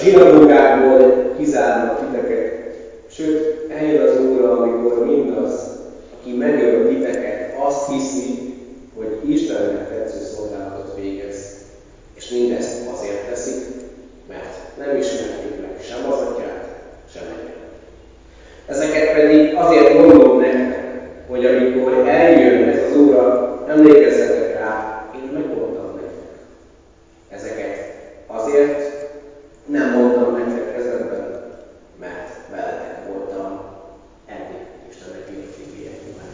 zsinagógákból kizárnak titeket. Sőt, eljön az óra, amikor mindaz, aki megöl titeket, azt hiszi, hogy Istennek tetsző szolgálatot végez. És mindezt azért teszik, mert nem ismerték meg sem az Atyát, sem engem. Ezeket pedig azért mondom nektek, hogy amikor eljön ez az óra, emlékezzetek rá, én megmondtam nektek. Ezeket azért nem mondtam nektek kezdetben, mert veletek voltam eddig Istennek írott igéje kívánni.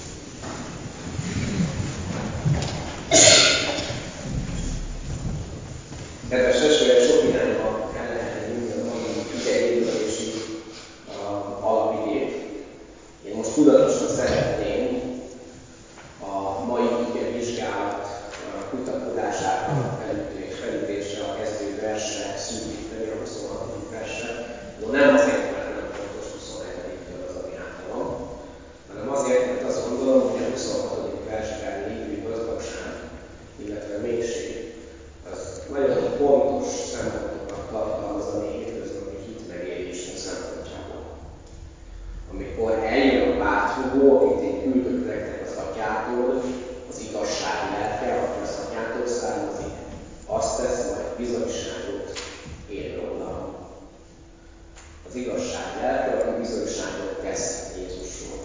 Kedves testvérek, sok irányba el lehetne vinni a mai igehirdetési alapigét. Én most tudatosan szeretném a mai ige vizsgálat kutakodására, felütésre, a kezdő versre szűkíteni, a 26. versre. No, nem azért, mert nem fontos 27-től az, ami hátra van, hanem azért, mert azt gondolom, hogy a 26. versben lévő gazdagság, illetve mélység, az nagyon fontos szempontokat tartalmaz a mi hétköznapi hitmegélésünk szempontjából. Amikor eljön a pártfogó, akit én küldök nektek az Atyától, az igazság lelke, aki az Atyától származik, azt tesz majd bizonyságot én rólam. Az igazság lelke, aki bizonyságot tesz Jézusról.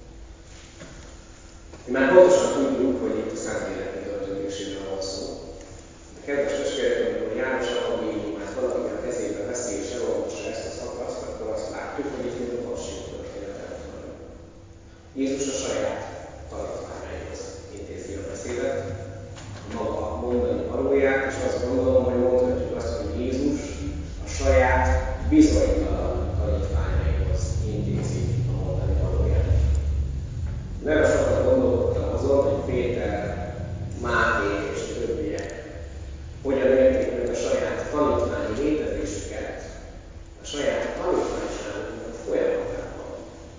Mi már pontosan tudjuk, hogy itt a Szentlélek kitöltötéséről van szó. De kedves testvérek, amikor János evangéliumát valaki a kezébe veszi és elolvassa ezt a szakaszt, akkor azt látjuk, hogy itt mind a passió történetet van. Jézus a saját tanítványaihoz intézi a beszédet, a maga mondani valóját, és azt gondolom, hogy mondhatjuk azt, hogy Jézus a saját bizonytalan tanítványaihoz intézi a mondani valóját. Nagyon sokat gondolkodtam azon, hogy Péter, Máté és a többiek hogyan érték meg a saját tanítványi létezésüket, a saját tanítványságuknak a folyamatában.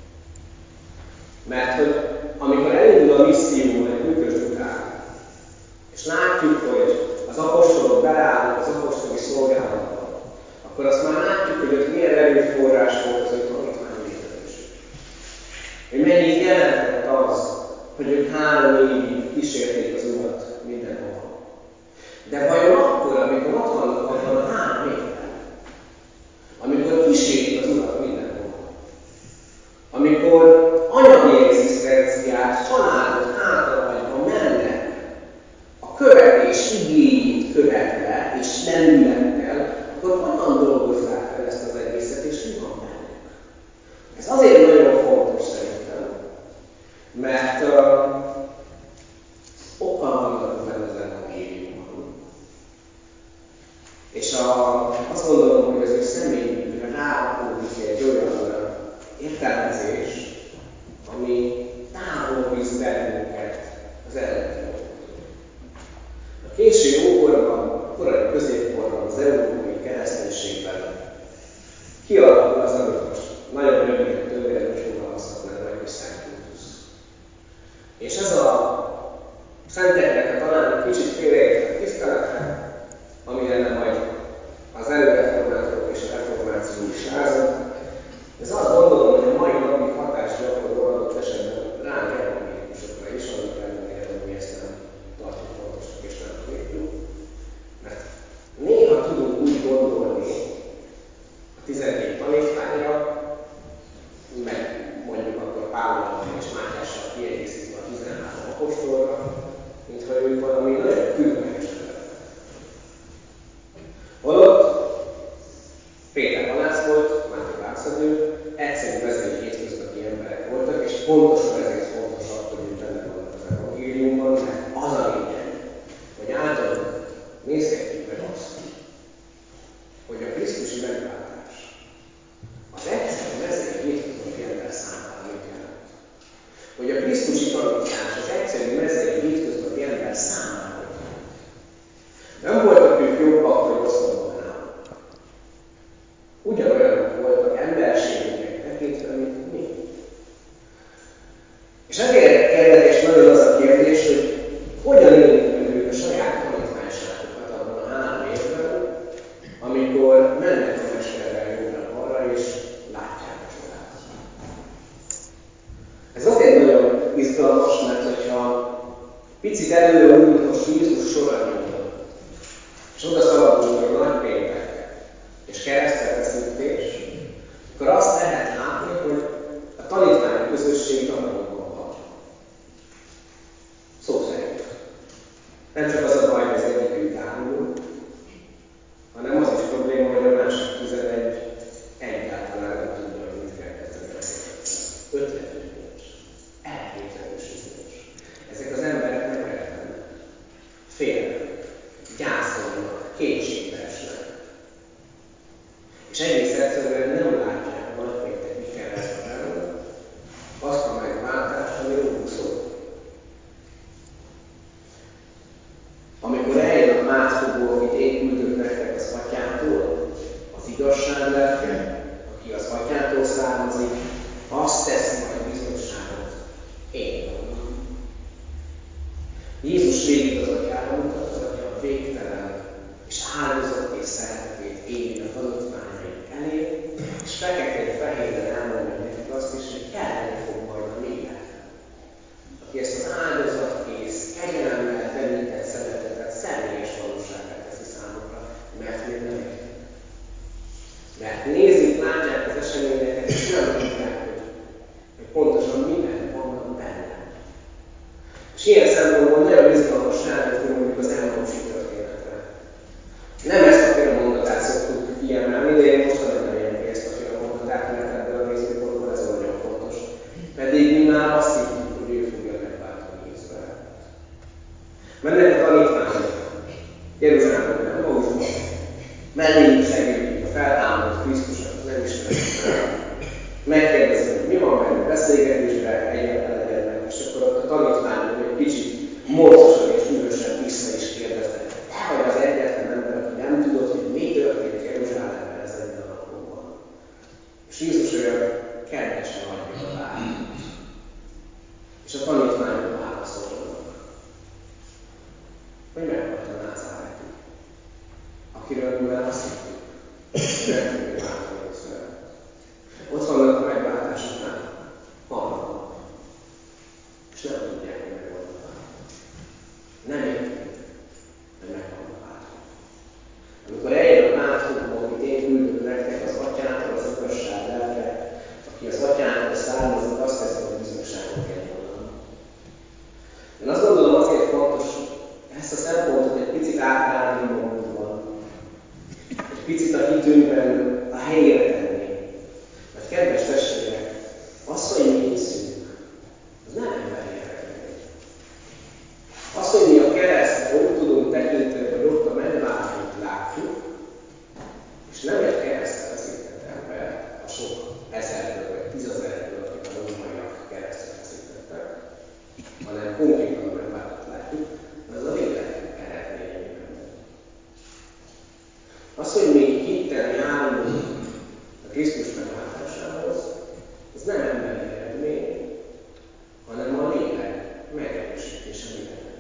Mert hogy amikor elindul a misszió egy pünkösd után, és látjuk, hogy az apostolok beleállnak az apostoli szolgálatba, akkor azt már látjuk, hogy ott milyen erőforrás volt az ő tanítványi létezésük. Hogy mennyit jelentett az, hogy ők 3 évig kísérték az Urat mindenhova. De vajon akkor, amikor ott vannak abban a 3 évben, amikor kísérik az Urat mindenhova, amikor anyagi egzisztenciát, családot hátrahagyva mennek, a követés igéjét követve és lendülettel, akkor hogyan dolgozzák fel ezt az egészet, és mi van bennük? Ez azért nagyon fontos szerintem, mert okkal vannak ebben az evangéliumban. És azt gondolom, hogy az ő személyükre rárakódik egy olyan értelmezés, ami távol visz bennünket az eredeti dolgoktól. A késő ókorban, a korai középkorban, az európai kereszténységben kialakul az, amit most nagyon röviden, tömören úgy fogalmazhatnánk meg, hogy szent kultusz. És ez a szenteknek a talán kicsit félreértett tisztelete, ami ellen majd az előreformátorok és a reformáció is lázad, ez azt gondolom, hogy a mai napig hatást gyakorol adott esetben ránk evangélikusokra is, annak ellenére, hogy mi ezt nem tartjuk fontosnak és nem tanítjuk. Mert néha tudunk úgy gondolni a 12 tanítványra, meg mondjuk akkor Pállal és Mátyással kiegészítve a 13 apostolra, mintha ők valami nagyon különleges emberek. Holott Péter halász volt, Máté vámszedő, egyszerű mezei hétköznapi emberek voltak, és pontosan ezért fontosak, hogy ők benne vannak az evangéliumban, mert az a lényeg, hogy általunk nézhetjük meg azt, hogy a krisztusi megváltás az egyszerű mezei hétköznapi ember számára mit jelent. Hogy a krisztusi tanítás az egyszerű mezei hétköznapi ember számára mit jelent. Nem voltak ők jobbak vagy rosszabbak nálunk. Ugyanolyanok voltak emberségüket tekintve, mint mi. És ezért érdekes nagyon az a kérdés, hogy hogyan élik meg ők a saját tanítványságukat abban a 3 évben, amikor mennek melléjük szegődjük a felhámodott Krisztus, akit nem ismerünk már. Megkérdezzük, hogy mi van benne, beszélgetésbe egyenlegednek, és akkor ott a tanítványok egy kicsit morcosan és dühösen vissza is kérdeznek, hogy te vagy az egyetlen ember, aki nem tudod, hogy mi történt Jeruzsálemben ezekben a napokban. És Jézus olyan kedvesen adja a választ. És a tanítványok válaszolnak, hogy meghagyta Názáreti, akiről mi már azt hittük, hogy meg fogja váltani Izraelt. Ott vannak a megváltás után, harmadnak, és nem tudják, hogy meg vannak váltani. Nem értik, hogy meg vannak váltani. Amikor eljön a pártfogó, akit én küldök nektek, az atyától, az igazság lelke, aki az atyától származik, azt teszi majd bizonyságot én rólam. Én azt gondolom, azért fontos ezt a szempontot egy picit átrágni magunkban, egy picit a hitünkben a helyére tenni. Mert kedves testvérek, az, hogy mi hiszünk, az nem emberi eredmény. Az, hogy mi a keresztre úgy tudunk tekinteni, hogy ott a megváltót látjuk, és nem egy keresztre feszített ember, a sok ezerből vagy 10 000-ből, akik a rómaiak keresztre feszítettek, hanem konkrétan a megváltót látjuk, az a lélek eredménye mindenben. Az, hogy mi hittel járulunk a Krisztus megváltásához, ez nem emberi eredmény, hanem a lélek megerősítése mindenben.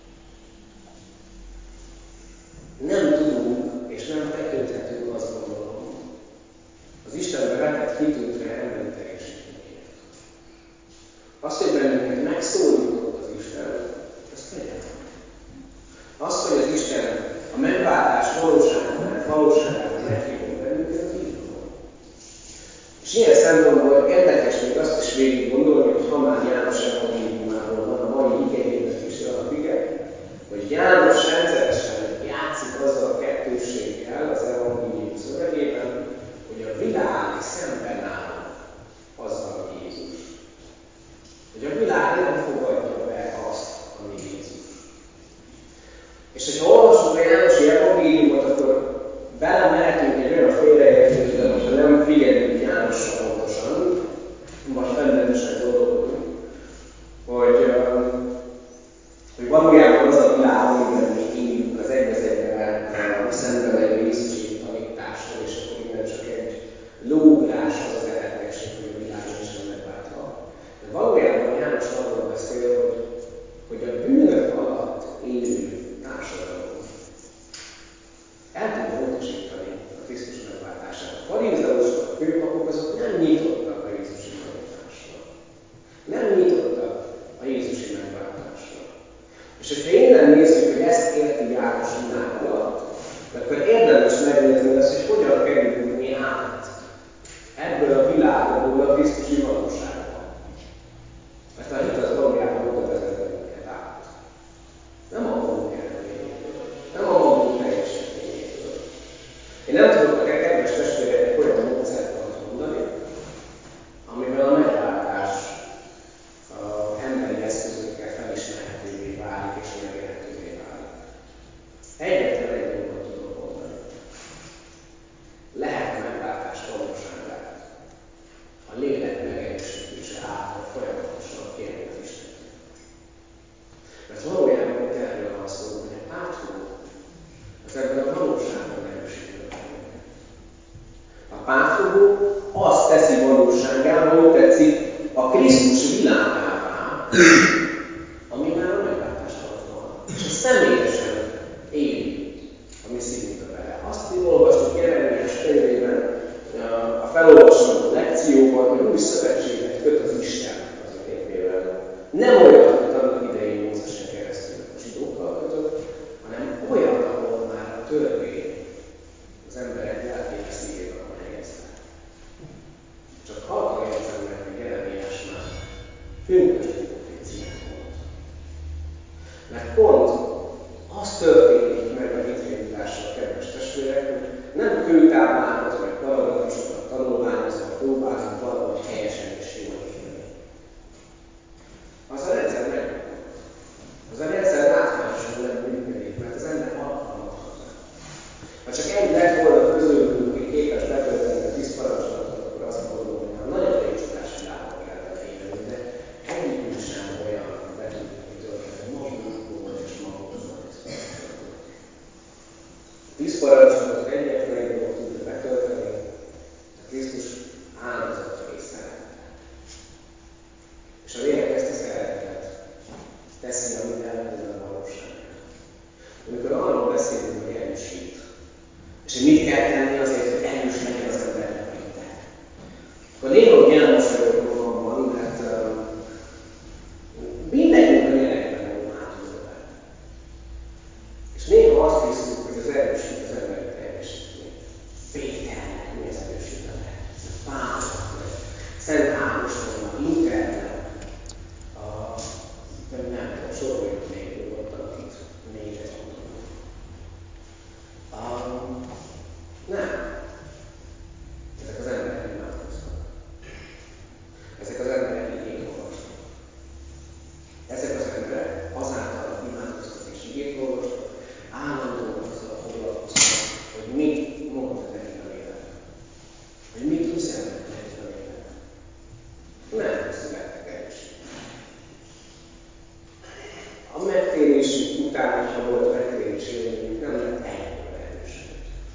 Nem tudunk és nem tekinthetünk, azt gondolom, az Istenbe vetett hitünkre emberi teljesítményért. Az, hogy bennünket megszólított az Isten, az kegyelem. Az, hogy az Isten a megváltás valóságában meghívott bennünket, az jutalom. És ilyen szempontból érdekes még azt is végig gondolni, hogy ha már János evangéliumából van a mai igehirdetési alapige, hogy János rendszeresen játszik azzal a kettősséggel az evangélium szövegében, hogy a világ szemben áll azzal, ami Jézus. Hogy a világ nem fogadja be azt, ami Jézus. És hogyha olvassuk a Jánosi evangéliumot, akkor belemehetünk egy olyan félreértésbe, hogyha nem figyelünk Jánosra pontosan, vagy felületesen gondolkodunk, hogy valójában az a világ, amiben mi élünk, az egy az egybe szembe megy a Jézusi tanítással, és akkor innen csak egy lóugrás az az eretnekség, hogy a világ nincsen megváltva. De valójában János arról beszél, hogy a bűnök alatt élő társadalom el tudja utasítani a Krisztus megváltását. A farizeusok, a főpapok, azok nem nyitottak a Jézusi tanításra. Nem nyitottak a Jézusi megváltásra. És hogyha innen nézzük, hogy ezt érti János világ alatt, akkor érdemes megnézni azt, hogy hogyan kerülünk mi át ebből a világból a Krisztusi valóságba. Mert a hit az valójában oda vezet bennünket át. Nem a magunk eredményéből, nem a magunk teljesítményéből. Én nem tudok nektek, kedves testvéreknek, olyan módszertant mondani, amivel a megváltás emberi eszközökkel felismerhetővé válik és megélhetővé válik. Egyetlen egy dolgot tudok mondani. Lehet a megváltás valóságát a lélek megerősítése által folyamatosan kérni az Istentől. Mert valójában itt erről van szó, hogy a pártfogó az ebben a valóságban erősít meg bennünket. A pártfogó azt teszi valósággá, ha úgy tetszik, a Krisztus világává, ami már a megváltás alatt van. És ez személyesen éli a mi szívünkbe bele. Azt olvastuk Jeremiás könyvében, a felolvasandó lekcióban, hogy új szövetséget köt az Isten az ő népével. Nem olyat, mint annak idején Mózesen keresztül a zsidókkal kötött, hanem olyat, ahol már a törvény az emberek lelkébe szívébe van helyezve. Csak halkan érzem meg, hogy Jeremiás már pünkösdi proféciát mond. Mert pont az történik meg a hitre jutással, kedves testvérek, hogy nem kőtáblákat vagy paragrafusokat tanulmányozva próbálunk valahogy helyesen és jól élni. Az a rendszer megbukott. Az a rendszer látványosan nem működik, mert az ember alkalmatlan rá. Ha csak egy lett volna És hogy mit kell tenni azért, hogy erős legyen az embernek a hite. Akkor néha úgy elmosolyogok magamban, mert mindegyünk a gyerekben van hátulról. És néha azt hiszük, hogy az erős hit az emberi teljesítmény. Péternek mi az erős hite lehet? Pálnak, meg Szent Ágostonnak, Luthernek, nem tudom, soroljuk még nyugodtan, akit még egy tudunk. Nem. Ezek az emberek imádkoznak. Ezek az emberek igét olvasnak. Ezek az emberek azáltal imádkoznak és igét olvasnak, állandóan azzal foglalkoznak, hogy mit mond nekik a lélek. Hogy mit üzennek nekik a lélek. Nem születtek erős. A megtérésük után, ha volt megtérés élményük, nem lett egyből erőség.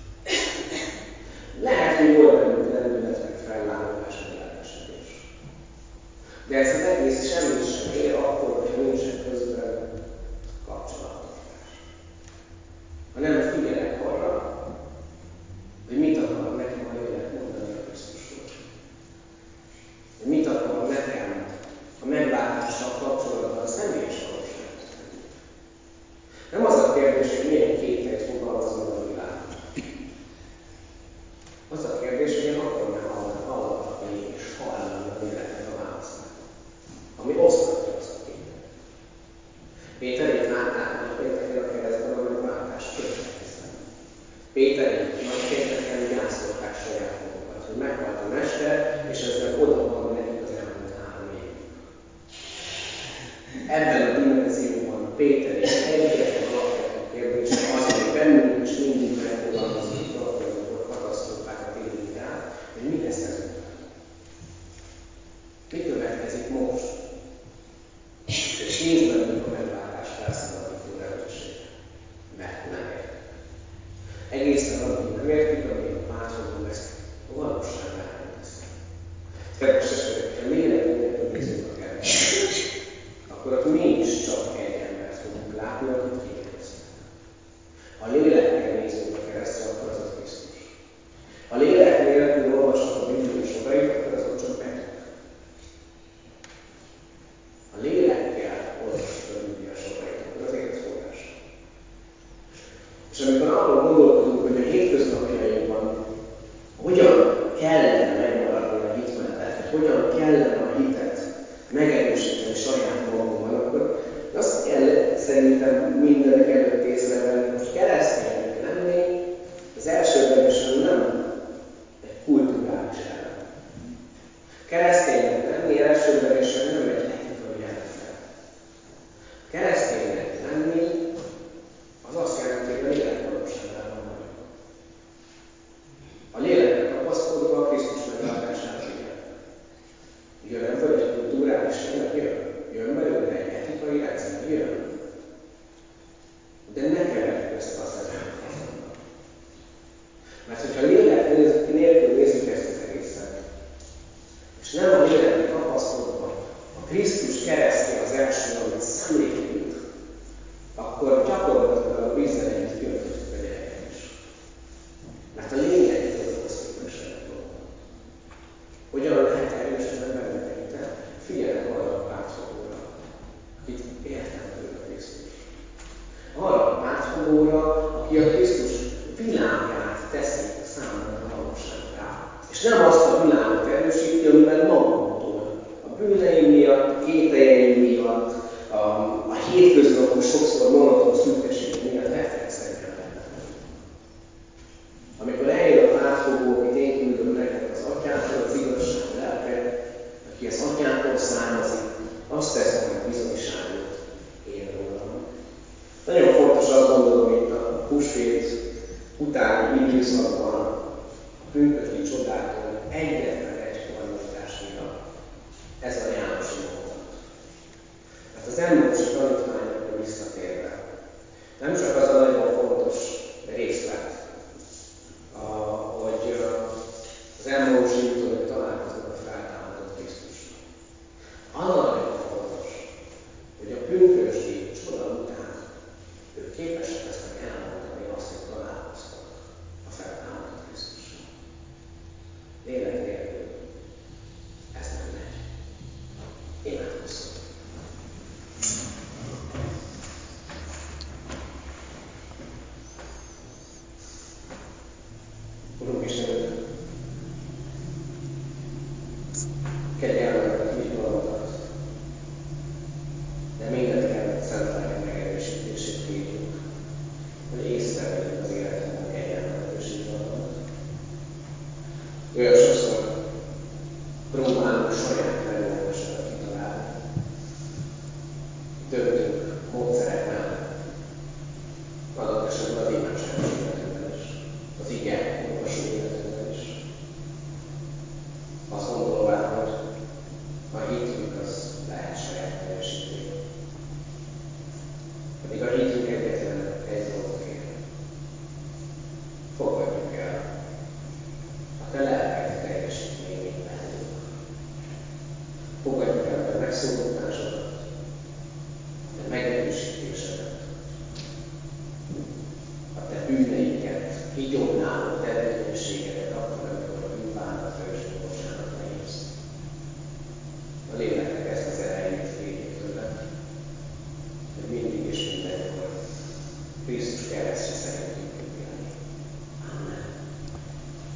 Lehet, hogy volt bennük lendület, meg fellángolás, meg lelkesedés. De ez az egész semmi sem ér akkor, hogyha nincsen közben kapcsolattartás. Ha nem figyelek arra, hogy mit akar nekem a lélek mondani a Krisztusról. Hogy mit akar nekem a megváltással kapcsolatban a személyes valóságban. Nem az a kérdés, hogy milyen képet fogalmaz meg a világ. Az a kérdés, hogy én akarom-e hallgatni és hallani a léleknek a válaszát, ami osztatja azt a képet. Péterék látták nagypénteken a keresztben a megváltást, kétségtelen. Péterék nagypénteken gyászolták saját magukat, hogy meghalt a Mester, és ezzel oda van nekik az elmúlt 3 év. Ebben a dimenzióban Péterék egyetlen alapvető kérdése az, ami bennünk is mindig megfogalmazódik akkor, amikor katasztrófákat élünk át, hogy mi lesz ezután. Mi következik most? És nézd bennünk a megváltás felszabadító lehetősége. Mert nem értik. Egészen addig nem értik, amíg a pártfogó ezt a valósággá nem teszik. Kedves testvérek, ha lélek nélkül nézzük a keresztre, akkor ott mégiscsak egy embert fogunk látni, akit kinéztek. Ha lélekkel nézünk a keresztre, akkor az a Krisztus. Ha lélek nélkül olvasod a Biblia sorait, akkor azok csak betűk. Ha lélekkel olvasod a Biblia sorait, akkor az élet forrása. És amikor arról gondolkodunk, hogy a hétköznapjainkban hogyan kellene megmaradni a hit mellett, hogy hogyan kellene a hitet megerősíteni saját magunkban, akkor azt kell szerintem mindenek előtt észrevenni, hogy kereszténynek lenni, az elsődlegesen nem egy kulturális elem. Kereszténynek lenni elsődlegesen nem egy etikai jelenség. Kereszténynek lenni az azt jelenti, hogy a lélek valóságában vagyok. A lélekre kapaszkodva a Krisztus megváltását figyel. Jön ebből egy kulturális lélek? Jön belőle egy etikai rendszer? Jön. De ne keverjük össze azt ezzel a faszonban. Mert hogyha lélek nélkül nézzük ezt az egészet, és nem a lélekre kapaszkodva, a Krisztus keresztje az első, amit szemlébe jut, akkor gyakorlatilag a vízzel együtt kiöltöztük a gyereket is. Mert a lényeg jutott képességek dolgokat. Hogyan lehet erős az embernek a hite? Figyelek arra a pártfogóra, akit értem tőle a Krisztus. Arra a pártfogóra, aki a Krisztus világát teszi számomra valósággá. És nem azt a világot erősíti, amiben magamtól, a bűneim miatt, a kételjeim miatt, a hétköznapos sokszor monoton szűkességem miatt reflexzerjen benne. Amikor eljön a pártfogó, akit én küldök nektek az Atyától, az igazság lelke, aki az Atyától származik, azt tesz majd bizonyságot én rólam. Nagyon fontos, azt gondolom, itt a húsvét utáni időszakban, a pünkösdi csodától egyetlen egy tanítás miatt, ez a Jánosi mondat. Mert az Emmausi tanítványokra visszatérve, nem csak az a nagyon fontos részlet, hogy az Emmausi úton ők találkoznak a feltámadott Krisztussal. Az a nagyon fontos, hogy a pünkösdi csoda után ők képesek lesznek elmondani azt, hogy találkoztak a feltámadott Olyan sokszor próbálunk